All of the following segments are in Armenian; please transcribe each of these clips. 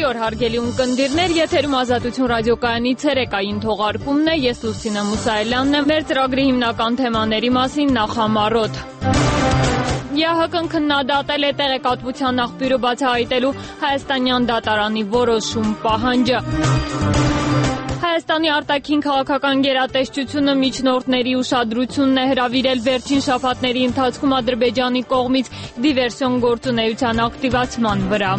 Բարի օր, հարգելի ունկնդիրներ, եթերում Ազատություն ռադիոկայանի ցերեկային թողարկումն է, ես Լուսինե Մուսայելյանն եմ, մեր ծրագրի հիմնական թեմաների մասին նախամարոտ։ ԵԱՀԿ-ն քննադատել է տեղեկատվության աղբյուրը բացահայտելու հայաստանյան դատարանի որոշում պահանջը։ Հայաստանի արտաքին քաղաքական գերատեսչությունը միջնորդների ուշադրությունն է հրավիրել վերջին շաբաթների ընթացքում Ադրբեջանի կողմից դիվերսիոն գործունեության ակտիվացման վրա։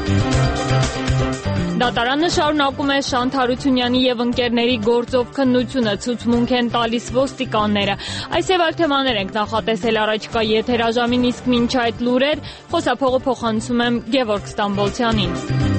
Դատարանը շարունակում է Շանթ Հարությունյանի եւ ընկերների գործով քննությունը, ցուցմունք են տալիս ոստիկանները։ Այս եւ այլ թեմաներ ենք նախատեսել առաջիկա եթերաժամին, իսկ մինչ այդ լուրեր խոսափողը փոխանցում եմ Գևորգ Ստամբոլցյանին։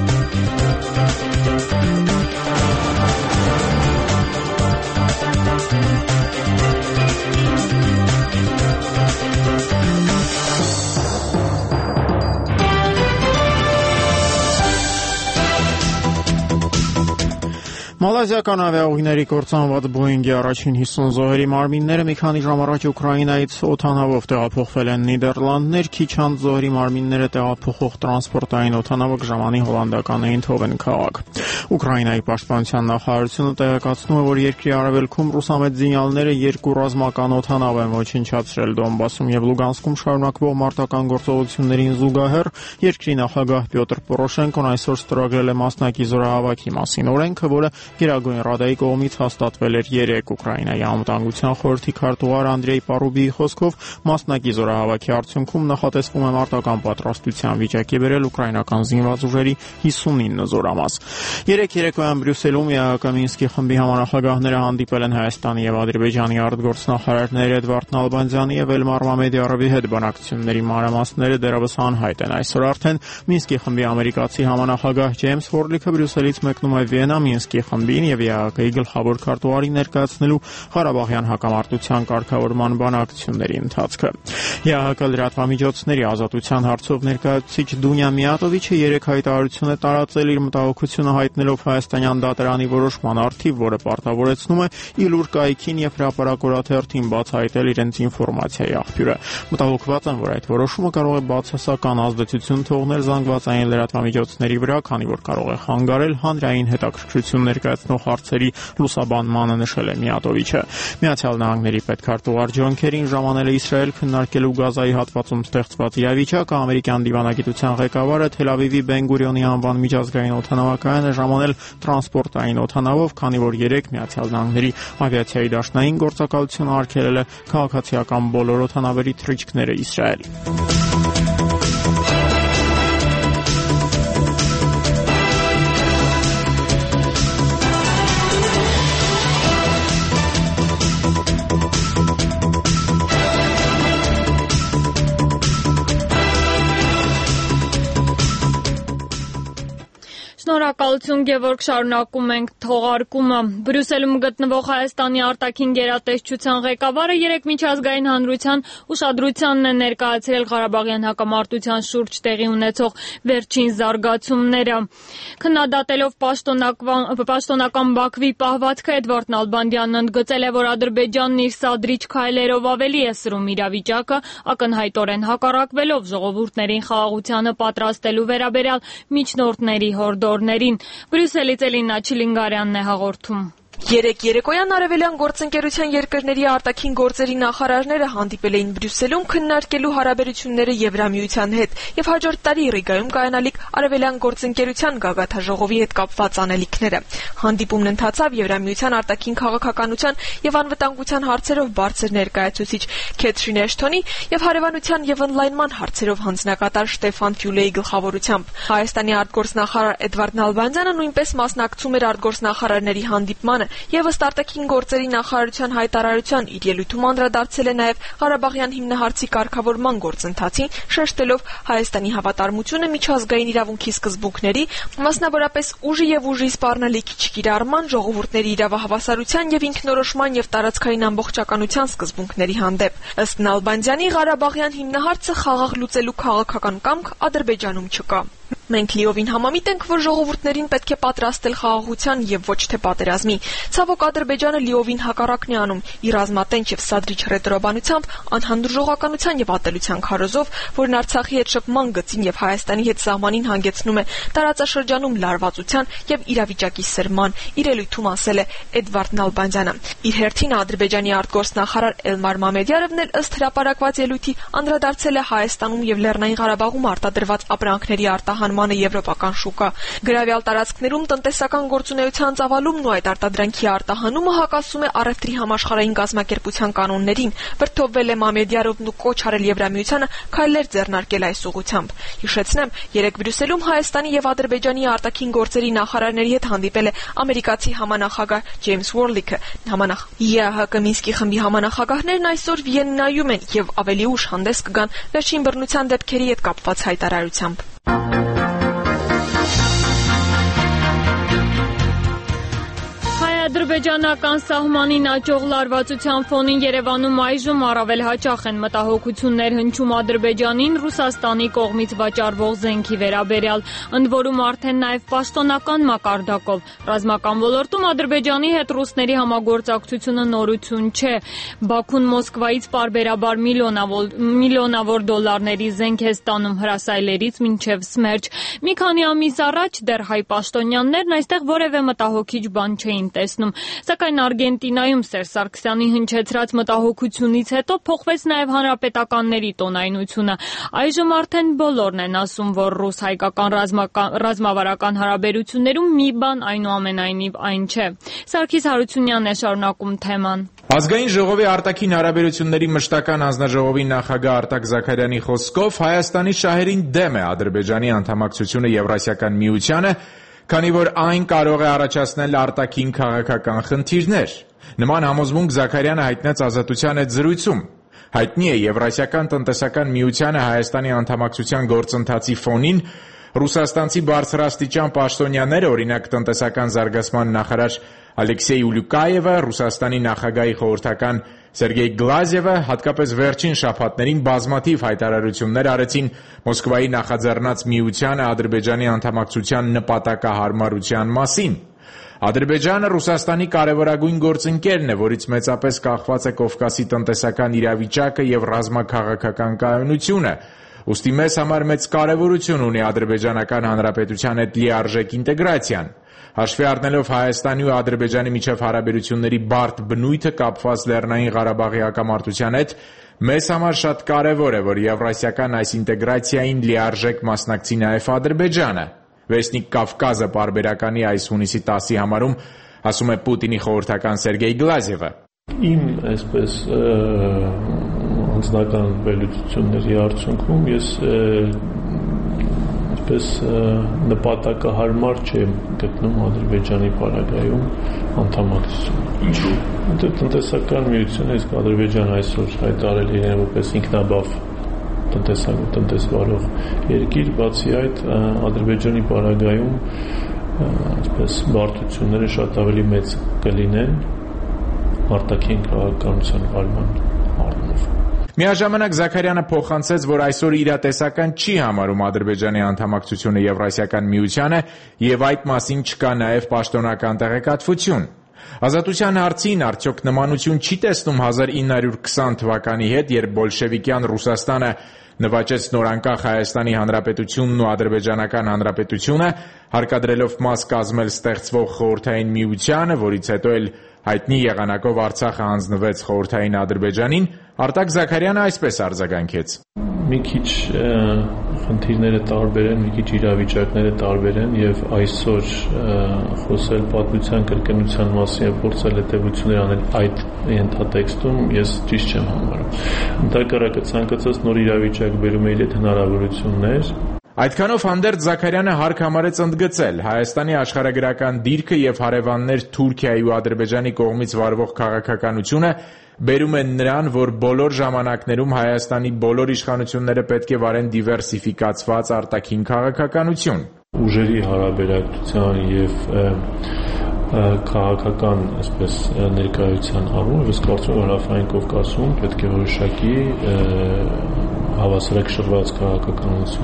Մալազիական ավիաուղիների կործանված Բոինգի առաջին 50 զոհերի մարմինները մի քանի ժամ առաջ Ուկրաինայից օդանավով տեղափոխվել են Նիդերլանդներ, քիչ անց զոհերի մարմինները տեղափոխող տրանսպորտային օդանավը ժամանի հոլանդական Էյնթհովեն քաղաք։ Ուկրաինայի պաշտպանության նախարարությունը տեղեկացնում է, որ երկրի արևելքում ռուսամետ զինյալները 2 ռազմական օդանավ են ոչնչացրել Դոնբասում եւ Լուգանսկում շարունակվող մարտական գործողություններին զուգահեռ երկրի նախագահ Պյոտր Պորոշենկոն այսօր ստորագրել է մասնակի զորահավաքի մասին օրենքը, որը Գերագույն Ռադայի կողմից հաստատվել էր 3 Ուկրաինայի անվտանգության խորհրդի քարտուղար Անդրեյ Պարուբիի խոսքով մասնակի զորահավաքի արդյունքում նախատեսվում է մարտական պատրաստության վիճակի բերել ուկրաինական զինված ուժերի 59 զորամաս։ Երեկ երեկոյան Բրյուսելում ԵԱՀԿ Մինսկի խմբի համանախագահները հանդիպել են Հայաստանի եւ Ադրբեջանի արտգործնախարարներ Էդվարդ Նալբանդյանի եւ Էլմար Մամեդիարովի հետ բանակցությունների մանրամասները դեռևս անհայտ են։ Այսօր արդեն Մինսկի խմբի ամերիկացի համանախագահ Ջեյմս Ֆորդլիքը Բրյուսելից մեկնում է Վիեննա Մինսկի խմբին եւ ԵԱՀԿ-ի գլխավոր քարտուղարին ներկայացնելու Ղարաբաղյան հակամարտության կարգավորման բանակցությունների ընթացքը։ ԵԱՀԿ լրատվամիջոցների ազատության հարցով ներկայացուցիչ Դունյա Միատովիչը երեք հայտարարություն է տարածել իր մտահոգությունը հայտնելով հայաստանյան դատարանի որոշման առթիվ, որը պարտավորեցնում է Իլուր կայքին եւ հրապարակ օրաթերթին բացահայտել իրենց ինֆորմացիայի աղբյուրը։ Մտահոգված են, որ այդ որոշումը կարող է բացասական ազդեցություն թողնել զանգվածային լրատվամիջոցների վրա, քանի որ կարող է խանգարել հանրային հետաքրքրություն ներկայացնող հարցերի լուսաբանմանը, նշել է Միատովիչը։ Միացյալ Նահանգների պետքարտուղար Ջոն Քերին ժամանել է Իսրայել քննարկելու Գազայի հատվածում ստեղծված իրավիճակը, ամերիկյան դիվանագիտության ղեկավարը Թել Ավիվի Բեն-Գուրիոնի անվան միջազգային օդանավակայանը ժամանել տրանսպորտային օդանավով, քանի որ 3 Միացյալ Նահանգների ավիացիայի դաշնային գործակալությունը արգելել է քաղաքացիական բոլոր օդանավերի թռիչքները Իսրայել։ Շնորհակալություն Գևորգ, շարունակում ենք թողարկումը։ Բրյուսելում գտնվող Հայաստանի արտաքին գերատեսչության ղեկավարը երեկ միջազգային հանրության ուշադրությանն է ներկայացրել Ղարաբաղյան հակամարտության շուրջ տեղի ունեցող վերջին զարգացումները։ Քննադատելով պաշտոնական Բաքվի պահվածքը Էդվարդ Նալբանդյանն ընդգծել է, որ Ադրբեջանն իր սադրիչ քայլերով ավելի է սրում իրավիճակը, ակնհայտորեն հակառակվելով ժողովուրդներին խաղաղությանը պատրաստելու վերաբերյալ միջնորդների հորդորներին։ Բրյուսելից Էլինա Չիլինգարյանն է հաղորդում։ Երեկ երեկոյան Արևելյան գործընկերության երկրների արտաքին գործերի նախարարները հանդիպել էին Բրյուսելում քննարկելու հարաբերությունները Եվրամիության հետ եւ հաջորդ տարի Ռիգայում կայանալիք Արևելյան գործընկերության գագաթաժողովի հետ կապված անելիքները։ Հանդիպումն ընթացավ Եվրամիության արտաքին քաղաքականության եւ անվտանգության հարցերով բարձր ներկայացուցիչ Քեթրին Էշթոնի եւ հարևանության եւ օնլայնման հարցերով հանձնակատար Շտեֆան Ֆյուլեի գլխավորությամբ։ Հայաստանի արտգործնախարար Էդվարդ Նալբանդյանը նույնպես մասնակցում էր արտգործնախարարների հանդիպմանը եւ ըստ արտաքին գործերի նախարարության հայտարարության իր ելույթում անդրադարձել է նաեւ Ղարաբաղյան հիմնահարցի կարգավորման գործընթացին, շեշտելով Հայաստանի հավատարմությունը միջազգային իրավունքի սկզբունքների, մասնավորապես ուժի եւ ուժի սպառնալիքի չկիրառման, ժողովուրդների իրավահավասարության եւ ինքնորոշման եւ տարածքային ամբողջականության սկզբունքների հանդեպ։ Ըստ Նալբանդյանի Ղարաբաղյան հիմնահարցը խաղաղ լուծելու քաղաքական կամք Ադրբեջանում չկա։ Մենք լիովին համամիտ ենք, որ ժողովուրդներին պետք է պատրաստել խաղաղության եւ ոչ թե պատերազմի։ Ցավոք Ադրբեջանը լիովին հակառակն է անում՝ իր ռազմատենչ եւ սադրիչ ռետորաբանությամբ, անհանդուրժողականության եւ ատելության քարոզով, որն Արցախի հետ շփման գծին եւ Հայաստանի հետ սահմանին հանգեցնում է տարածաշրջանում լարվածության եւ իրավիճակի սրման, իր ելույթում ասել է Էդվարդ Նալբանդյանը։ Իր հերթին Ադրբեջանի արտգործնախարար Էլմար Մամեդյարովն էլ ըստ հրապարակված ելույթի անդրադարձել է Հայաստանում եւ Լեռնային Ղարաբաղում արտադրված ապրանքների արտահանմանը եվրոպական շուկա։ Գրավյալ տարածքներում տնտեսական գործունեության ծավալումն ու այդ արտադրանքի արտահանումը հակասում է առևտրի համաշխարհային կազմակերպության կանոններին, վրդովվել է Մամեդյարովն ու կոչ արել Եվրամիությանը քայլեր ձեռնարկել այս ուղղությամբ։ Հիշեցնեմ, երեկ Բրյուսելում Հայաստանի եւ Ադրբեջանի արտաքին գործերի նախարարների հետ հանդիպել է ամերիկացի համանախագահ Ջեյմս Ուորլիքը։ ԵԱՀԿ Մինսկի խմբի համանախագահներն այսօր Վիեննայում են եւ ավելի ուշ հանդես կգան վերջին բռնության դեպքերի հետ կապված հայտարարությամբ։ Ադրբեջանական սահմանին աճող լարվածության ֆոնին Երևանում այժմ առավել հաճախ են մտահոգություններ հնչում Ադրբեջանին Ռուսաստանի կողմից վաճառվող զենքի վերաբերյալ, ընդ որում արդեն նաև պաշտոնական մակարդակով։ Ռազմական ոլորտում Ադրբեջանի հետ ռուսների համագործակցությունը նորություն չէ։ Բաքուն Մոսկվայից պարբերաբար միլիոնավոր դոլարների զենք է ստանում հրասայլերից մինչև Սմերջ։ Մի քանի ամիս առաջ դեռ հայ պաշտոնյաներն այստեղ որևէ մտահոգիչ բան չէին տեսնում։ Սակայն Արգենտինայում Սերժ Սարգսյանի հնչեցրած մտահոգությունից հետո փոխվեց նաև հանրապետականների տոնայնությունը։ Այժմ արդեն բոլորն են ասում, որ ռուս-հայկական ռազմավարական հարաբերություններում մի բան այնուամենայնիվ այն չէ։ Սարգիս Հարությունյանն է շարունակում թեման։ Ազգային ժողովի արտաքին հարաբերությունների մշտական հանձնաժողովի նախագահ Արտակ Զաքարյանի խոսքով Հայաստանի շահերին դեմ է Ադրբեջանի անդամակցությունը Եվրասիական միությանը, քանի որ այն կարող է առաջացնել արտաքին քաղաքական խնդիրներ։ Նման համոզմունք Զաքարյանը հայտնեց Ազատության հետ զրույցում։ Հայտնի է Եվրասիական տնտեսական միությանը Հայաստանի անդամակցության գործընթացի ֆոնին ռուսաստանցի բարձրաստիճան պաշտոնյաները, օրինակ տնտեսական զարգացման նախարար Ալեքսեյ Ուլյուկայևը, Ռուսաստանի նախագահի խորհրդական Սերգեյ Գլազևը հատկապես վերջին շաբաթներին բազմաթիվ հայտարարություններ արեցին Մոսկվայի նախաձեռնած միությանը Ադրբեջանի անդամակցության նպատակահարմարության մասին։ Ադրբեջանը Ռուսաստանի կարևորագույն գործընկերն է, որից մեծապես կախված է Կովկասի տնտեսական իրավիճակը եւ ռազմաքաղաքական կայունությունը։ Ուստի մեզ համար մեծ կարևորություն ունի Ադրբեջանական Հանրապետության հետ լիարժեք ինտեգրացիան։ Հաշվի առնելով Հայաստանի ու Ադրբեջանի միջև հարաբերությունների բարդ բնույթը կապված Լեռնային Ղարաբաղի հակամարտության հետ, մեզ համար շատ կարևոր է, որ Եվրասիական այս ինտեգրացիային լիարժեք մասնակցի նաև Ադրբեջանը։ Վեսնիկ Կավկազը պարբերականի այս հունիսի 10-ի համարում ասում է Պուտինի խորհրդական Սերգեյ Գլազևը։ Իմ այսպես անձնական վերլուծությունների արդյունքում ես այսպես նպատակահարմար չեմ գտնում Ադրբեջանի պարագայում անդամակցություն։ Ինչու՞։ Որտեղ տնտեսական միությունը իսկ Ադրբեջանը այսօր հայտարարել իրեն որպես ինքնաբավ տնտեսվարող երկիր, բացի այդ Ադրբեջանի պարագայում այսպես բարդությունները շատ ավելի մեծ կլինեն արտաքին քաղաքականության վարման առումով։ Միաժամանակ Զաքարյանը փոխանցեց, որ այսօր իրատեսական չի համարում Ադրբեջանի անդամակցությունը Եվրասիական միությանը եւ այդ մասին չկա նաեւ պաշտոնական տեղեկատվություն։ Ազատության հարցին արդյոք նմանություն չի տեսնում 1920 թվականի հետ, երբ բոլշևիկյան Ռուսաստանը նվաճեց նորանկախ Հայաստանի Հանրապետությունն ու Ադրբեջանական Հանրապետությունը, հարկադրելով մաս կազմել ստեղծվող Խորհրդային Միությանը, որից հետո էլ հայտնի եղանակով Արցախը հանձնվեց Խորհրդային Ադրբեջանին, Արտակ Զաքարյանը այսպես արձագանքեց. Մի քիչ խնդիրները տարբեր են, մի քիչ իրավիճակները տարբեր են եւ այսօր խոսել պատմության կրկնության մասին եւ փորձել հետեւություններ անել այդ ենթատեքստում ես ճիշտ չեմ համարում։ Ընդհակառակը ցանկացած նոր իրավիճակ բերում է իր հետ հնարավորություններ։ Այդքանով հանդերձ Զաքարյանը հարկ համարեց ընդգծել Հայաստանի աշխարհագրական դիրքը եւ հարևաններ Թուրքիայի ու Ադրբեջանի կողմից վարվող քաղաքականությունը բերում են նրան, որ բոլոր ժամանակներում Հայաստանի բոլոր իշխանությունները պետք է վարեն դիվերսիֆիկացված արտաքին քաղաքականություն։ Ուժերի հարաբերակցության եւ քաղաքական, այսպես ներկայության առումով ես կարծում եմ, որ Հարավային Կովկասում պետք է որոշակի հավասարակշռված քաղաքականություն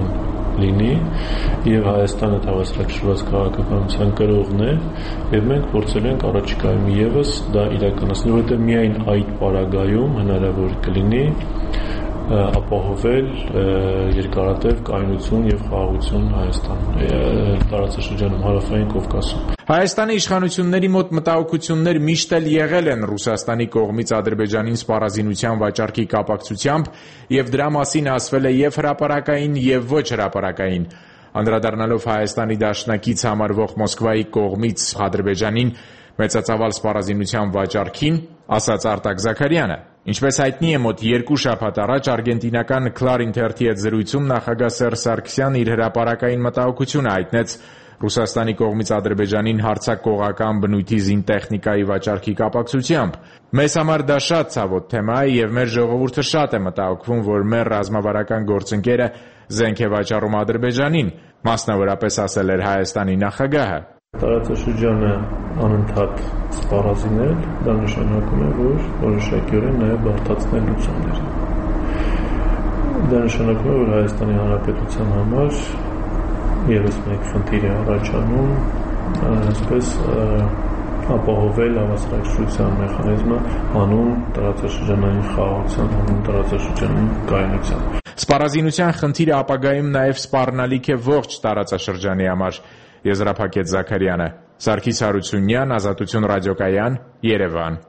լինի եւ Հայաստանը հավասարակշռված քաղաքականության կրողն է եւ մենք փորձել ենք առաջիկայում եւս դա իրականացնել, որովհետեւ միայն այդ պարագայում հնարավոր կլինի ապահովել երկարատև կայունություն եւ խաղաղություն Հայաստանում տարածաշրջանում հարավային Կովկասում։ Հայաստանի իշխանությունների մոտ մտահոգություններ միշտ էլ եղել են Ռուսաստանի կողմից Ադրբեջանին սպառազինության վաճառքի կապակցությամբ եւ դրա մասին ասվել է եւ հրապարակային եւ ոչ հրապարակային։ Անդրադառնալով Հայաստանի դաշնակից համարվող Մոսկվայի կողմից Ադրբեջանին մեծածավալ սպառազինության վաճառքին, ասաց Արտակ Զաքարյանը։ Ինչպես հայտնի է, մոտ 2 շաբաթ առաջ արգենտինական Clarín թերթի հետ զրույցում նախագահ Սերժ Սարգսյանն իր հրապարակային մտահոգությունը հայտնեց Ռուսաստանի կողմից Ադրբեջանին հարձակողական բնույթի զինտեխնիկայի վաճառքի կապակցությամբ։ Մեզ համար դա շատ ցավոտ թեմա է եւ մեր ժողովուրդը շատ է մտահոգվում, որ մեր ռազմավարական գործընկերը զենք է վաճառում Ադրբեջանին, մասնավորապես ասել էր Հայաստանի նախագահը։ Տարածաշրջանը անընդհատ սպառազինել, դա նշանակում է, որ որոշակիորեն նաև բարդացնել լուծումները։ Դա նշանակում է, որ Հայաստանի Հանրապետության համար ևս մեկ խնդիր է առաջանում, այսպես ապահովել հավասարակշռության մեխանիզմը հանուն տարածաշրջանային խաղաղության, հանուն տարածաշրջանային կայունության։ Սպառազինության խնդիրը ապագայում նաև սպառնալիք է ողջ տարածաշրջանի համար, եզրափակեց Զաքարյանը։ Սարգիս Հարությունյան, Ազատություն ռադիոկայան, Երևան։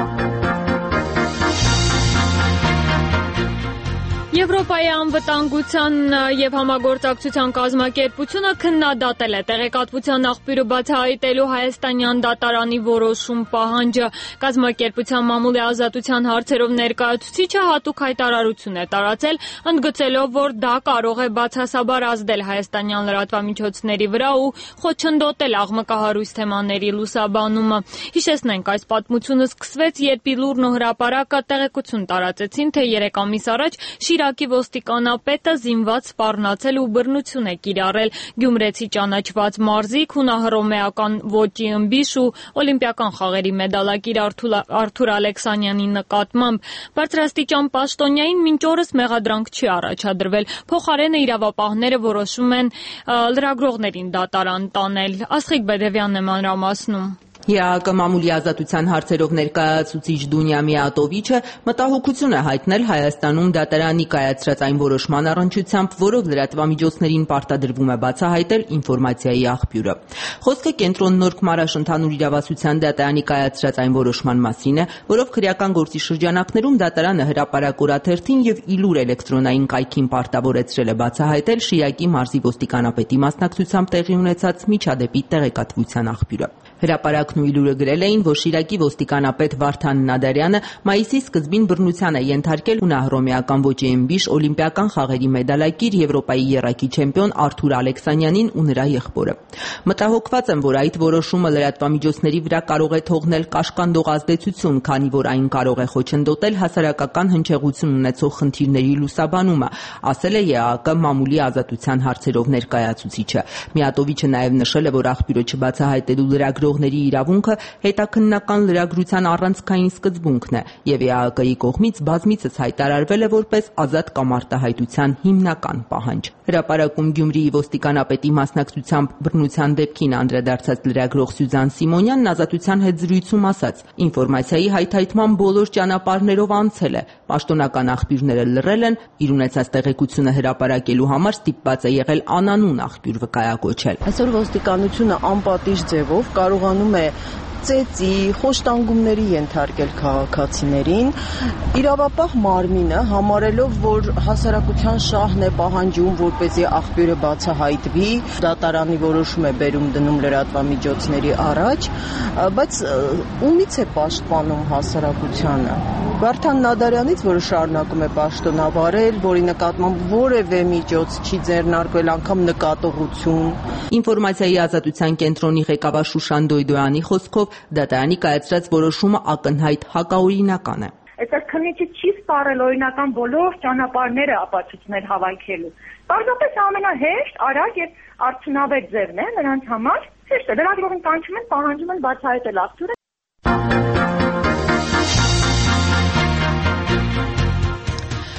Եվրոպայի անվտանգության եւ համագործակցության կազմակերպությունը քննադատել է տեղեկատվության աղբյուրը բացահայտելու հայաստանյան դատարանի որոշում պահանջը։ Կազմակերպության մամուլի ազատության հարցերով ներկայացուցիչը հատուկ հայտարարություն է տարածել, ընդգծելով, որ դա կարող է բացասաբար ազդել հայաստանյան լրատվամիջոցների վրա ու խոչընդոտել աղմկահարույց թեմաների լուսաբանումը։ Հիշեցնենք, այս պատմությունը սկսվեց, երբ Իլուրն ու հրապարակը տեղեկություն տարածեցին, թե 3 ամիս առաջ Շիրակի ոստիկանապետը զինված սպառնացել ու բռնություն է կիրառել Գյումրեցի ճանաչված մարզիկ, հունահռոմեական ոճի ըմբիշ ու օլիմպիական խաղերի մեդալակիր Արթուր Ալեքսանյանի նկատմամբ։ Բարձրաստիճան պաշտոնյային մինչ օրս մեղադրանք չի առաջադրվել։ Փոխարենը իրավապահները որոշում են լրագրողներին դատարան տանել։ Աստղիկ Բեդևյանն է մանրամասնում։ ՀԱԿ մամուլի ազատության հարցերով ներկայացուցիչ Դունյա Միատովիչը մտահոգություն է հայտնել Հայաստանում դատարանի կայացրած այն որոշման առնչությամբ, որով լրատվամիջոցներին պարտադրվում է բացահայտել ինֆորմացիայի աղբյուրը։ Խոսքը Կենտրոն Նորք Մարաշ ընդհանուր իրավասության դատարանի կայացրած այն որոշման մասին է, որով քրեական գործի շրջանակներում դատարանը հրապարակ օրաթերթին եւ Իլուր էլեկտրոնային կայքին պարտավորեցրել է բացահայտել Շիրակի մարզի ոստիկանապետի մասնակցությամբ տեղի ունեցած միջադեպի տեղեկատվության աղբյուրը։ Հրապարակն ու Իլուրը գրել էին, որ Շիրակի ոստիկանապետ Վարդան Նադարյանը մայիսի սկզբին բռնության է ենթարկել հունահռոմեական ոճի ըմբիշ օլիմպիական խաղերի մեդալակիր Եվրոպայի եռակի չեմպիոն Արթուր Ալեքսանյանին ու նրա եղբորը։ Մտահոգված եմ, որ այդ որոշումը լրատվամիջոցների վրա կարող է թողնել կաշկանդող ազդեցություն, քանի որ այն կարող է խոչընդոտել հասարակական հնչեղություն ունեցող խնդիրների լուսաբանումը, ասել է ԵԱԿ մամուլի ազատության հարցերով ներկայացուցիչը։ Միատովիչը նաև նշել է, որ աղբյուրը չբացահայտելու լրագրողների իրավունքը հետաքննական լրագրության առանցքային սկզբունքն է եւ ԵԱԿ-ի կողմից բազմիցս հայտարարվել է որպես ազատ կամ արտահայտության հիմնական պահանջ։ Հրապարակում Գյումրիի ոստիկանապետի մասնակցությամբ բռնության դեպքին անդրադարձած լրագրող Սյուզան Սիմոնյանն ազատության հետ զրույցում ասաց. «Ինֆորմացիայի հայթայթման բոլոր ճանապարհներով անցել է, պաշտոնական աղբյուրները լռել են, իր ունեցած տեղեկությունը հրապարակելու համար ստիպված է եղել անանուն աղբյուր վկայակոչել»։ Այսօր ոստիկանությունը անպատիժ ձևով կարողանում է ծեծի, խոշտանգումների ենթարկել քաղաքացիներին, իրավապահ մարմինը համարելով, որ հասարակության շահն է պահանջում, որպեսզի աղբյուրը բացահայտվի, դատարանի որոշում է բերում դնում լրատվամիջոցների առաջ, բայց ումից է պաշտպանում հասարակությանը։ Վարդան Նադարյանից, որը շարունակում է պաշտոնավարել, որի նկատմամբ որևէ միջոց չի ձեռնարկվել, անգամ նկատողություն։ Ինֆորմացիայի ազատության կենտրոնի ղեկավար Շուշան Դոյդոյանի խոսքով դատարանի կայացրած որոշումը ակնհայտ հակաօրինական է։ Այսօր քննիչը չի սպառել օրինական բոլոր ճանապարհները ապացույցներ հավաքելու։ Պարզապես ամենահեշտ, արագ եւ արդյունավետ ձևն է նրանց համար։ Հեշտ է, լրագրողին կանչում են, պահանջում են բացահայտել աղբյուրը։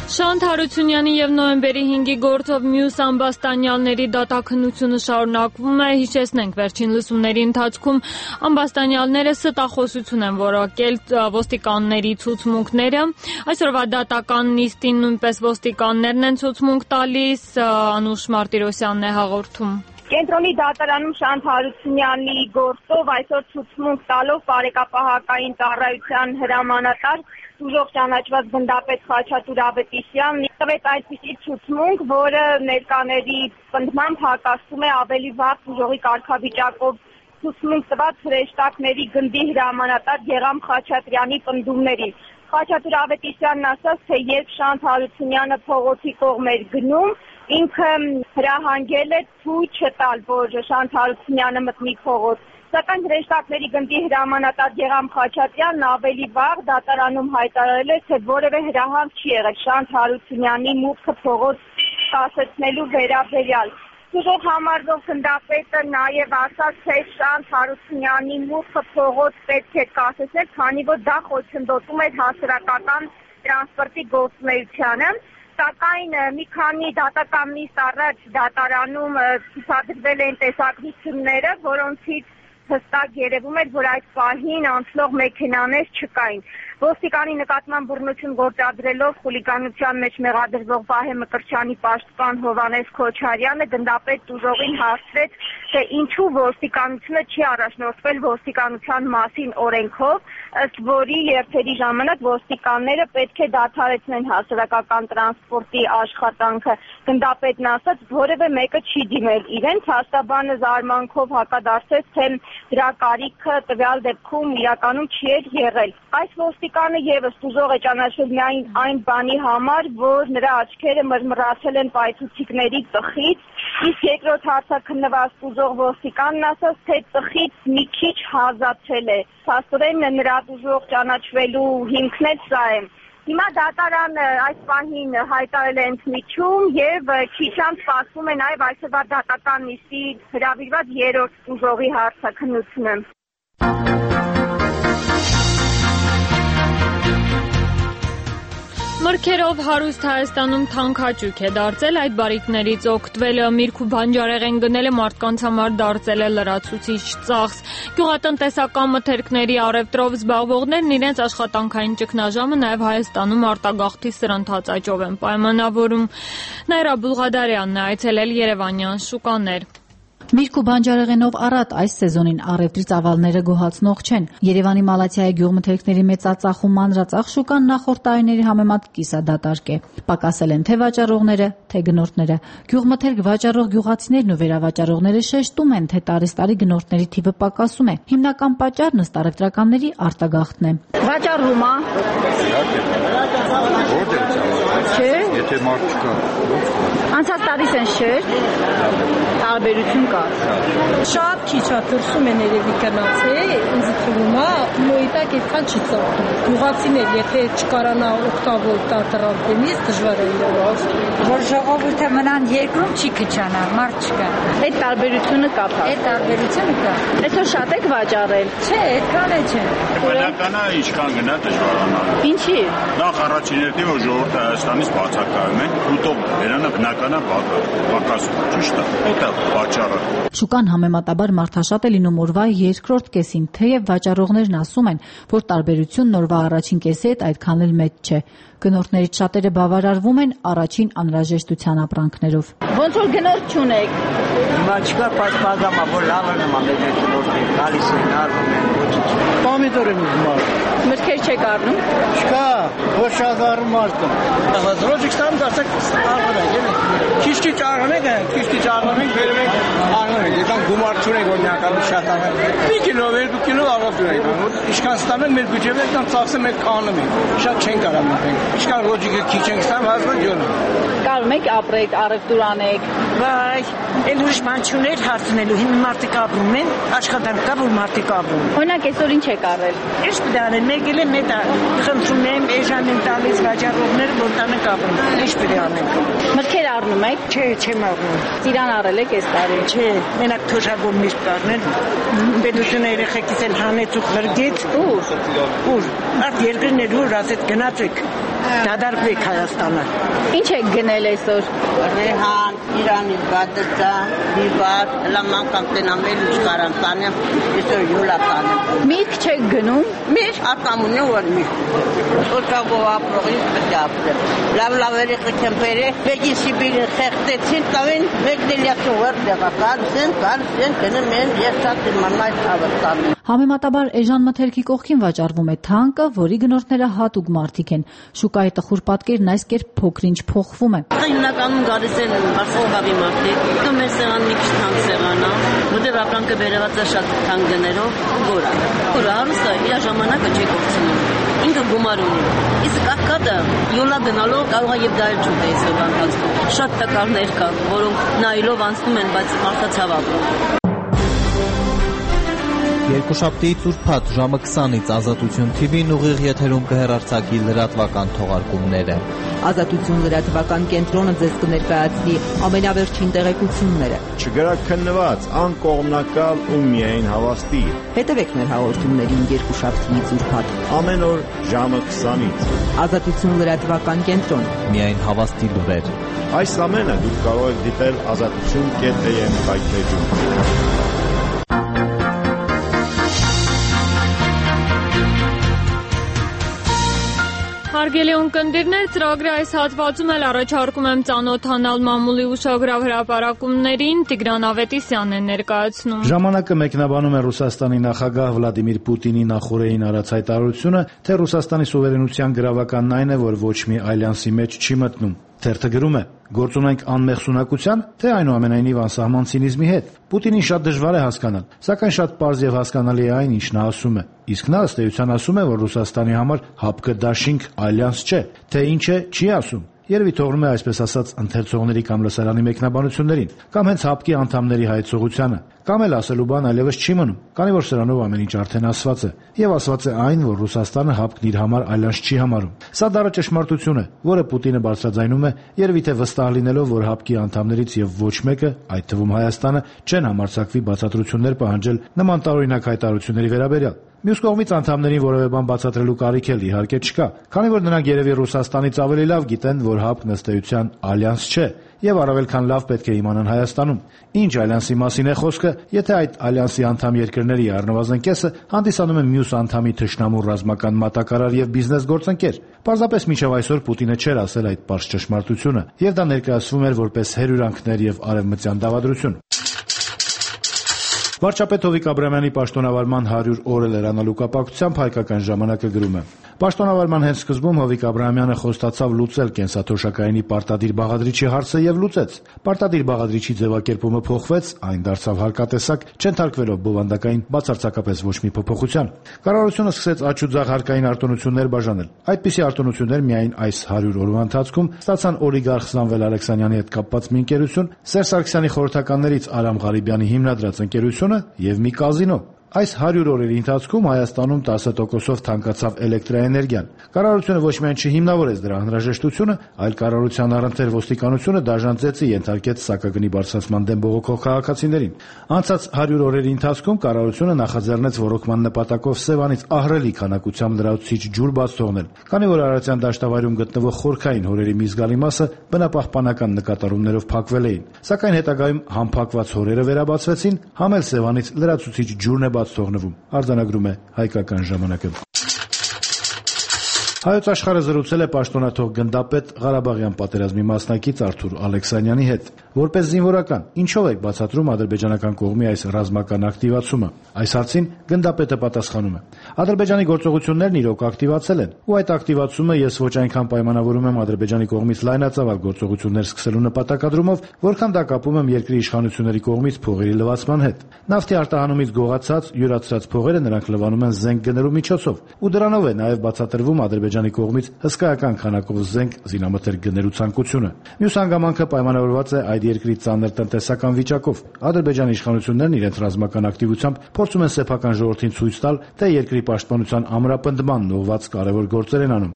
Շանթ Հարությունյանի եւ նոյեմբերի 5-ի գործով մյուս ամբաստանյալների դատաքննությունը շարունակվում է։ Հիշեցնենք, վերջին լսումների ընթացքում ամբաստանյալները ստախոսություն են որակել ոստիկանների ցուցմունքները։ Այսօրվա դատական նիստին նույնպես ոստիկաններն են ցուցմունք տալիս, Անուշ Մարտիրոսյանն է հաղորդում։ Կենտրոնի դատարանում Շանթ Հարությունյանի գործով այսօր ցուցմունք տալով բարեկապահական ծառայության հրամանատար Ուժող ճանաչված գնդապետ Խաչատուր Ավետիսյանն տվեց այսպիսի ցուցմունք, որը ներկաների պնդմամբ հակասում է ավելի վաղ ուժողի կարգավիճակով ցուցմունք տված հրեշտակների գնդի հրամանատար Գեղամ Խաչատրյանի պնդումներին։ Խաչատուր Ավետիսյանն ասաց, թե երբ Շանթ Հարությունյանը փողոցի կողմ էր գնում, ինքը հրահանգել է ցույց չտալ, որ Շանթ Հարությունյանը մտնի փողոց։ Սակայն հրեշտակների գնդի հրամանատար Գեղամ Խաչատրյանն ավելի վաղ դատարանում հայտարարել է, թե որևէ հրահանգ չի եղել Շանթ Հարությունյանի մուտքը փողոց կասեցնելու վերաբերյալ։ Ուժող համարվող գնդապետը նաև ասաց, թե Շանթ Հարությունյանի մուտքը փողոց պետք է կասեցնել, քանի որ դա խոչընդոտում էր հասարակական տրանսպորտի գործունեությանը։ Սակայն մի քանի դատական նիստ առաջ դատարանում ցուցադրվել են տեսակցությունները, որոնցից հստակ երևում էր, որ այդ պահին անցնող մեքենաներ չկային։ Ոստիկանի նկատմամբ բռնություն գործադրելով խուլիգանության մեջ մեղադրվող Վահե Մկրտչյանի պաշտպան Հովհաննես Քոչարյանը գնդապետ Ուժողին հարցրեց, թե ինչու ոստիկանությունը չի առաջնորդվել ոստիկանության մասին օրենքով, ըստ որի երթերի ժամանակ ոստիկանները պետք է դադարեցնեն հասարակական տրանսպորտի աշխատանքը։ Գնդապետն ասաց, որևէ մեկը չի դիմել իրեն, փաստաբանը զարմանքով հակադարձեց, թե դրա կարիքը տվյալ դեպքում իրականում չի եղել։ Այս ոստիկանը եւս ուժող է ճանաչվել միայն այն բանի համար, որ նրա աչքերը մրմռացել են պայթուցիկների տխից, իսկ երկրորդ հարցաքննված ուժող ոստիկանն ասաց, թե տխից մի քիչ հազացել է։ Փաստորեն նրա ուժող ճանաչվելու հիմքն էլ սա է։ Հիմա դատարանը այս պահին հայտարարել է ընդմիջում եւ քիչ անց սպասվում է նաեւ այսօրվա դատական նիստի հրավիրված երրորդ ուժողի հարցաքննությունը։ Մրգերով հարուստ Հայաստանում թանքաճույք է դարձել, այդ բարիքներից օգտվելը միրգ ու բանջարեղեն գնելը մարդկանց համար դարձել է լրացուցիչ ծախս։ Գյուղատնտեսական մթերքների առևտրով զբաղվողներն իրենց աշխատանքային ճգնաժամը նաև Հայաստանում արտագաղթի սրընթաց աճով են պայմանավորում։ Նաիրա Բուլղադարյանն է այցելել երևանյան շուկաներ։ Միրգ ու բանջարեղենով առատ այս սեզոնին առևտրի ծավալները գոհացնող չեն։ Երևանի Մալաթիայի գյուղմթերքների մեծածախ ու մանրածախ շուկան նախորդ տարիների համեմատ կիսադատարկ է։ Պակասել են թե վաճառողները, թե գնորդները։ Գյուղմթերք վաճառող գյուղացիներն ու վերավաճառողները շեշտում են, թե տարիստարի գնորդների թիվը պակասում է։ Հիմնական պատճառն ըստ առևտրականների արտագաղթն է։ Վաճառվում է։ Չէ։ Եթե մարդ չկա։ Անցած տարիս են շերտ, տարբերություն կա։ Շատ քիչ է դրսում են երևի գնացել, ինձ թվում է, նույնտակ այդքան չի ծախում։ Գյուղացիներ, եթե չկարանա օգտավոր տալ դրանից, դժվար է իրենց։ Որ ժողովուրդը մնան երկրում չի քչանա, մարդ չկա։ Այդ տարբերությունը կա։ Այդ տարբերությունը կա։ Այսօր շատ եք վաճառել։ Չէ, այդքան է չէ։ Բնականա ինչքան գնա դժվարանալ։ Ինչի։ Նախ առաջին հերթին որ ժողովուրդը Հայաստանից բացակայում են, ուտող վերանը բնականա պակասում, ճիշտ է։ Դա վաճառը։ Շուկան համեմատաբար մարդաշատ է լինում օրվա երկրորդ կեսին, թեև վաճառողներն ասում են, որ տարբերությունն օրվա առաջին կեսի հետ այդքան էլ մեծ չէ։ Գնորդներից շատերը բավարարվում են առաջին անհրաժեշտության ապրանքներով։ Ոնց որ գնորդ չունեք։ Հիմա չկա պատմագամա, որ լավը նման մեր գնորդներ գալիս են, առնում են, ոչինչ։ Պոմիդոր եմ ուզում առնում։ Մրգեր չեք առնում։ Չկա, ոչ շատ առնում արդում։ Ռոջիկստան դասակ առնում են, քիչ առնում են, քիչ առնում են, բերում են, առնում են, եկան գումար չունենք, որ միակալու շատ առնում են։ Մի կիլո, 2 կիլո առնում են, ինչքան ստանում են մեր բյուջեը, այդքան ծախսը մենք կանում ենք, շատ չենք կարող մենք։ Ինչքան ռոջիկը քիչ ենք ստանում, հազար յոն։ Կարում եք ապրեք, առևտուր անեք։ Վայ, էլ ուրիշ բան չուներ հարցնելու, հիմա մարդիկ ապրում են, աշխատանք կա, որ մարդիկ ապրում։ Օրինակ այսօր ինչ եք առել։ Ինչ պետք է անեն, մեկ էլ եմ դա խնդրում եմ, էժան են տալիս վաճառողները, որ տանենք ապրում։ Ինչ պետք է անենք։ Մրգեր առնում եք։ Չէ, չեմ առնում։ Ծիրան առել եք այս տարի։ Չէ, մենակ թոշակով միրգ առնել։ Պետությունը երեխեքից էլ հանեց ու խրգեց։ Ուր։ Արդ երկրներ ուր ասեց գնացեք։ դադարվեք Հայաստանը։ Ինչ եք գնել այսօր։ Ռեհան, Իրանի բադստա, Լիբար, լամանքան տենամել ուշկարան տանեմ, այսօր յուլա տանեմ։ Միրգ չեք գնում։ Միրգ ատամունը որ միրգ։ Սորկագով ապրողից պետք է ապրեմ։ Լավ երեխեք եմ բերել, մեկի Սիբիրին խեղտեցին, տավին մեկ դելիացու վեր դեղա, կարսեն, կնեմ են, ես շատ իմանայ հավստանում։ Համեմատաբար էժան մթերքի կողքին վաճառվում է թանկը, որի գնորդները հատուկ մարդիկ են։ Շուկայի տխուր պատկերն այս կերպ փոքր-ինչ փոխվում է։ Հիմնականում գալիս են Արցախի մարդիկ, դու մեր սեղանն մի քիչ թանկ սեղան է, որտեղ ապրանքը բերված է շատ թանկ գներով, գորա։ Գորա հարուստը իր ժամանակը չի կորցնում։ Ինքը գումար ունի։ Իսկ ակադը յոլա դնալով կարող է եւ դա էլ չուտե այսօր ընթացքում։ Շատ տակարներ կա, որոնք նայելով անցնում են, բայց մարդը ցավ ապրում։ Երկուշաբթիից ուրբաթ ժամը 20-ից Ազատություն TV-ն ուղիղ եթերում կհեռարձակի լրատվական թողարկումները։ Ազատություն լրատվական կենտրոնը ձեզ կներկայացնի ամենավերջին տեղեկությունները։ Չգրաքննված, անկողմնակալ ու միայն հավաստի։ Հետևեք մեր հաղորդումներին երկուշաբթիից ուրբաթ ամեն օր ժամը 20-ից։ Ազատություն լրատվական կենտրոն։ Միայն հավաստի լուրեր։ Այս ամենը դուք կարող եք դիտել azatutun.am վայրէջում։ Հարգելի ունկնդիրներ, ծրագրի այս հատվածում էլ առաջարկում եմ ծանոթանալ մամուլի ուշագրավ հրապարակումներին, Տիգրան Ավետիսյանն է ներկայացնում։ Ժամանակը մեկնաբանում է Ռուսաստանի նախագահ Վլադիմիր Պուտինի նախորդին արած հայտարարությունը, թե Ռուսաստանի սուվերենության գրավականն այն է, որ ոչ մի ալյանսի մեջ չի մտնում։ Թերթը գրում է. «Գործ ունենք անմեղսունակության, թե այնուամենայնիվ անսահման ցինիզմի հետ։ Պուտինին շատ դժվար է հասկանալ, սակայն շատ պարզ եւ հասկանալի է այն, ինչ նա ասում է։ Իսկ նա ըստ էության ասում է, որ Ռուսաստանի համար ՀԱՊԿ դաշինք ալյանս չէ, թե ինչ է, չի ասում։ Երևի թողնում է այսպես ասած ընթերցողների կամ լսարանի մեկնաբանություններին, կամ հենց ՀԱՊԿ-ի անդամների հայեցողությանը, կամ էլ ասելու բան այլևս չի մնում, քանի որ սրանով ամեն ինչ արդեն ասված է, եւ ասված է այն, որ Ռուսաստանը ՀԱՊԿ-ն իր համար ալյանս չի համարում։ Սա դառը ճշմարտություն է, որը Պուտինը բարձրաձայնում է, երևի թե վստահ լինելով, որ ՀԱՊԿ-ի անդամներից եւ ոչ մեկը, այդ թվում Հայաստանը, չեն համարձակվի բացատրություններ պահանջել նման տարօրինակ հայտարարությունների վերաբերյալ։ Մյուս կողմից անդամներին որևէ բան բացատրելու կարիք էլ իհարկե չկա, քանի որ նրանք երևի Ռուսաստանից ավելի լավ գիտեն, որ ՀԱՊԿ-ն ըստ էության ալյանս չէ, եւ առավել քան լավ պետք է իմանան Հայաստանում։ Ինչ ալյանսի մասին է խոսքը, եթե այդ ալյանսի անդամ երկրների առնվազն կեսը հանդիսանում են մյուս անդամի թշնամու ռազմական մատակարար եւ բիզնես գործընկեր։ Պարզապես մինչեւ այսօր Պուտինը չէր ասել այդ պարզ ճշմարտությունը, եւ դա ներկայացվում էր որպես հերյուրանքներ եւ արևմտյան դավադրություն։ Վարչապետ Հովիկ Աբրահամյանի պաշտոնավարման 100 օրը լրանալու կապակցությամբ Հայկական ժամանակը գրում է. Պաշտոնավարման հենց սկզբում Հովիկ Աբրահամյանը խոստացավ լուծել կենսաթոշակայինի պարտադիր բաղադրիչի հարցը եւ լուծեց։ Պարտադիր բաղադրիչի ձևակերպումը փոխվեց, այն դարձավ հարկատեսակ, չընթարկվելով բովանդակային բացարձակապես ոչ մի փոփոխության։ Կառավարությունը սկսեց աճուձախ հարկային արտոնություններ բաժանել։ Այդպիսի արտոնություններ միայն այս 100 օրվա ընթացքում ստացան օլիգարխ Սամվել Ալեքսանյանի հետ կապված մի ընկերություն, Սերժ Սարգսյանի խորհրդականներից Արամ Ղարիբյանի հիմնադրած ընկերությունը եւ մի կազինո։ Այս 100 օրերի ընթացքում Հայաստանում 10%-ով թանկացավ էլեկտրաէներգիան։ Կառավարությունը ոչ միայն չհիմնավորեց դրա անհրաժեշտությունը, այլ կառավարության առընթեր ոստիկանությունը դաժան ծեծի ենթարկեց սակագնի բարձրացման դեմ բողոքող քաղաքացիներին։ Անցած 100 օրերի ընթացքում կառավարությունը նախաձեռնեց ռոռոկման նպատակով Սևանից ահռելի քանակությամբ լրացուցիչ ջուր բաց թողնել, քանի որ Արարատյան դաշտավայրում գտնվող խորքային հորերի մի զգալի մասը բնապահպանական նկատառումներով փակվել էին։ Սակայն հետագայում համ փակված հորերը վերաբացվեցին, համ էլ Սևանից լրացուցիչ ջուրն է թողնվում, արձանագրում է Հայկական ժամանակը։ Հայոց աշխարհը զրուցել է պաշտոնաթող գնդապետ Ղարաբաղյան պատերազմի մասնակից Արթուր Ալեքսանյանի հետ։ Որպես զինվորական, ինչով եք բացատրում ադրբեջանական կողմի այս ռազմական ակտիվացումը։ Այս հարցին գնդապետը պատասխանում է. Ադրբեջանի գործողություններն իրոք ակտիվացել են, ու այդ ակտիվացումը ես ոչ այնքան պայմանավորում եմ Ադրբեջանի կողմից լայնածավալ գործողություններ սկսելու նպատակադրումով, որքան դա կապում եմ երկրի իշխանությունների կողմից փողերի լվացման հետ։ Նավթի արտահանումից գողացած, յուրացրած փողերը նրանք լվանում են զենք գնելու միջոցով, ու դրանով է նաև բացատրվում Ադրբեջանի կողմից հսկայական քանակով զենք զինամթերք գնելու ցանկությունը։ Մյուս հանգամանքը պայմանավորված է այդ երկրի ծանր տնտեսական վիճակով։ Ադրբեջանի իշխանություններն իրենց ռազմական ակտիվությամբ փորձում են սեփական ժողովրդին ցույց տալ, թե երկրի պաշտպանության ամրապնդմանն ուղղված կարևոր գործեր են անում։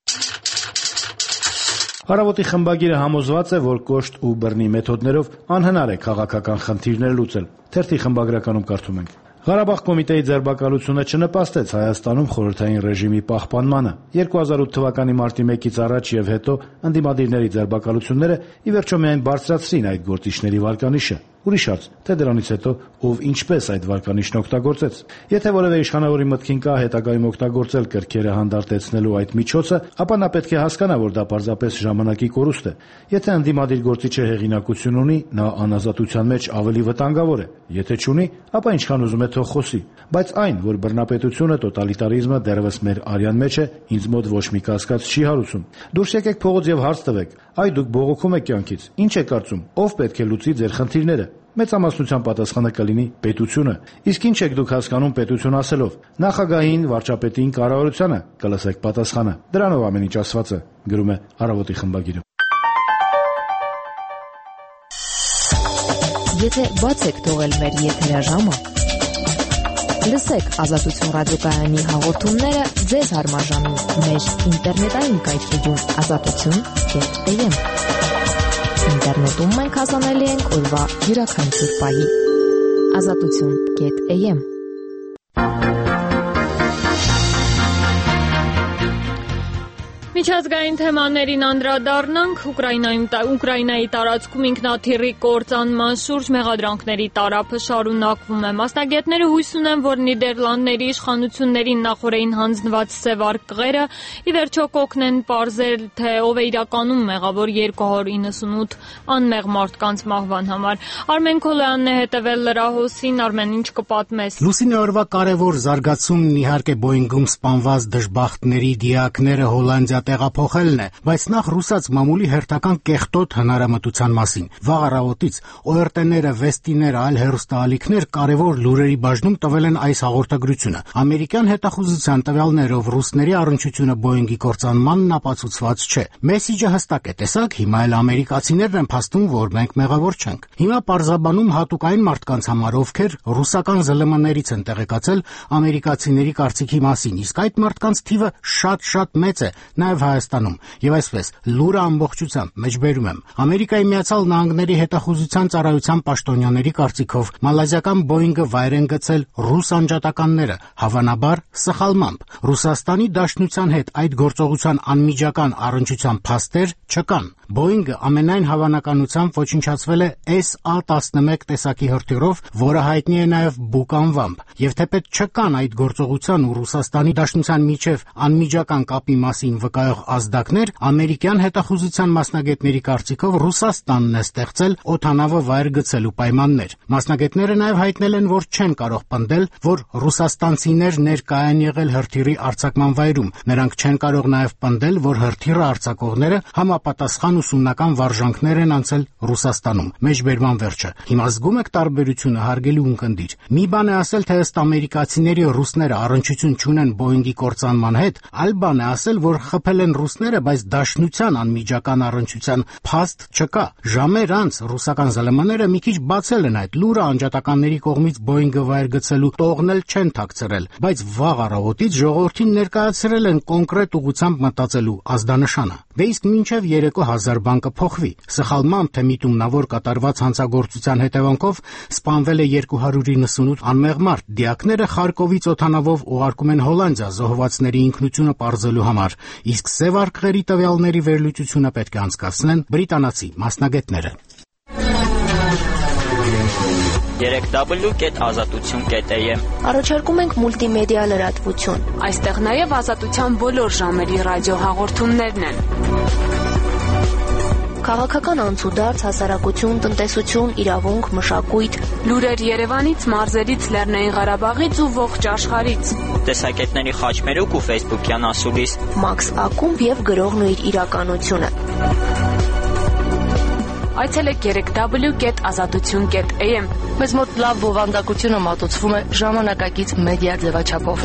Հարավոտի խմբագիրը համոզված է, որ կոշտ ու բռնի մեթոդներով անհնար է քաղաքական խնդիրներ լուծել։ Թերթի խմբագրականում կարդում ենք. Ղարաբաղ կոմիտեի ձերբակալությունը չնպաստեց Հայաստանում խորհրդային ռեժիմի պահպանմանը։ 2008 թվականի մարտի 1-ից առաջ եւ հետո ընդդիմադիրների ձերբակալությունները ի վերջո միայն բարձրացրին այդ գործիչների վարկանիշը։ Ուրիշ հարց, թե դրանից հետո ով ինչպես այդ վարկանիշն օգտագործեց։ Եթե որևէ իշխանավորի մտքին կա հետագայում օգտագործել կրքերը հանդարտեցնելու այդ միջոցը, ապա նա պետք է հասկանա, որ դա պարզապես ժամանակի կորուստ է։ Եթե ընդդիմադիր գործիչը հեղինակություն ունի, նա անազատության մեջ ավելի վտանգավոր է։ Եթե չունի, ապա ինչքան ուզում է թող խոսի։ Բայց այն, որ բռնապետությունը, տոտալիտարիզմը դեռևս մեր արյան մեջ է, ինձ մոտ ոչ մի կասկած չի հարուցում։ Դուրս եկեք փողոց եւ հարց տվեք. այ դուք բողոքում եք կյանքից։ Ինչ եք կարծում, ով պետք է լուծի ձեր խնդիրները։ Մեծամասնության պատասխանը կլինի պետությունը։ Իսկ ինչ եք դուք հասկանում պետություն ասելով։ Նախագահին, վարչապետին, կառավարությանը կլսեք պատասխանը։ Դրանով ամեն ինչ ասված է, գրում է Առավոտի խմբագիրը։ Եթե բաց եք թողել մեր եթերաժամը, լսեք Ազատություն ռադիոկայանի հաղորդումները ձեզ հարմարժանում մեր ինտերնետային կայքեջում azatutun.am։ Ինտերնետում մենք հասանելի ենք օրվա յուրաքանչյուր պահի։ azatutun.am։ Միջազգային թեմաներին անդրադառնանք, Ուկրաինայի տարածքում ինքնաթիռի կործանման շուրջ մեղադրանքների տարափը շարունակվում է։ Մասնագետները հույս ունեն, որ Նիդերլանդների իշխանություններին նախօրեին հանձնված սև արկղերը ի վերջո կօգնեն պարզել, թե ով է իրականում մեղավոր 298 անմեղ մարդկանց մահվան համար։ Արմեն Քոլյանն է հետևել լրահոսին, Արմեն, ինչ կպատմես։ Լուսինե օրվա կարևոր զարգացումն իհարկե Բոյինգում սպանված դժբախտների դիակները Հոլանդիա տեղափոխելն է, բայց նախ ռուսաց մամուլի հերթական կեղտոտ հնարամտության մասին։ Վաղ առավոտից ORT-ները, Վեստիները, այլ հեռուստաալիքներ կարևոր լուրերի բաժնում տվել են այս հաղորդագրությունը։ Ամերիկյան հետախուզության տվյալներով ռուսների առնչությունը Բոյինգի կործանմանն ապացուցված չէ։ Մեսիջը հստակ է, տեսակ, հիմա էլ ամերիկացիներն են փաստում, որ մենք մեղավոր չենք։ Հիմա պարզաբանում հատուկային մարդկանց համար, ովքեր ռուսական ԶԼՄ-ներից են տեղեկացել ամերիկացիների կարծիքի մասին, իսկ այդ մարդկանց թիվը շատ մեծ է, նաև Հայաստանում։ Եվ այսպես, լուրը ամբողջությամբ մեջբերում եմ։ Ամերիկայի Միացյալ Նահանգների հետախուզության ծառայության պաշտոնյաների կարծիքով մալազիական Բոյինգը վայր են գցել ռուս անջատականները, հավանաբար սխալմամբ։ Ռուսաստանի Դաշնության հետ այդ գործողության անմիջական առնչության փաստեր չկան։ Բոյինգը ամենայն հավանականությամբ ոչնչացվել է SA-11 տեսակի հրթիռով, որը հայտնի է նաև Բուկ անվամբ, եւ թեպետ չկան այդ գործողության ու Ռուսաստանի Դաշնության միջև անմիջական կապի մասին վկայող ազդակներ, ամերիկյան հետախուզության մասնագետների կարծիքով Ռուսաստանն է ստեղծել օդանավը վայր գցելու պայմաններ։ Մասնագետները նաև հայտնել են, որ չեն կարող պնդել, որ ռուսաստանցիներ ներկայ են եղել հրթիռի արձակման վայրում։ Նրանք չեն կարող նաև պնդել, որ հրթիռը արձակողները համապատասխան ուսումնական վարժանքներ են անցել Ռուսաստանում։ Մեջբերման վերջը։ Հիմա զգում եք տարբերությունը, հարգելի ունկնդիր։ Մի բան է ասել, թե ըստ ամերիկացիների ռուսները առնչություն չունեն Բոյինգի կործանման հետ, այլ բան է ասել, որ խփել են ռուսները, բայց Դաշնության անմիջական առնչության փաստ չկա։ Ժամեր անց ռուսական ԶԼՄ-ները մի քիչ բացել են այդ լուրը, անջատականների կողմից Բոյինգը վայր գցելու տողնել չեն թաքցրել, բայց վաղ առավոտից ժողովրդին ներկայացրել են կոնկրետ ուղղությամբ մտածելու ազդանշանը։ Դե իսկ մինչև երեկո 1000 բան կփոխվի։ Սխալմամբ թե միտումնավոր կատարված հանցագործության հետևանքով սպանվել է 298 անմեղ մարդ։ Դիակները Խարկովից օդանավով ուղարկում են Հոլանդիա զոհվածների ինքնությունը պարզելու համար, իսկ սև արկղերի տվյալների վերլուծությունը պետք է անցկացնեն բրիտանացի մասնագետները։ www.azatutun.am Առաջարկում ենք մուլտիմեդիա լրատվություն։ Այստեղ նաև ազատության բոլոր ժամերի ռադիոհաղորդումներն են։ Քաղաքական անցուդարձ, հասարակություն, տնտեսություն, իրավունք, մշակույթ, լուրեր Երևանից, մարզերից, Լեռնային Ղարաբաղից ու ողջ աշխարհից։ Տեսակետների խաչմերուկ ու Facebook-յան ասուլիս։ Մաքս ակումբ եւ գրողն ու իր իրականությունը։ Այցելեք www.azatutun.am։ Մեզ մոտ լավ բովանդակությունը մատուցվում է ժամանակակից մեդիա ձևաչափով։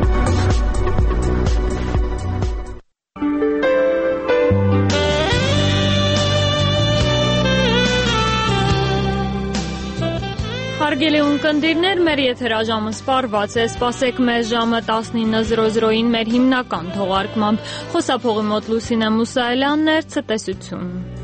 Հարգելի ունկնդիրներ, մեր եթերաժամը սպառված է, սպասեք մեզ ժամը 19:00-ին մեր հիմնական թողարկմամբ։ Խոսափողի մոտ Լուսինե Մուսայելյանն էր, ցտեսություն։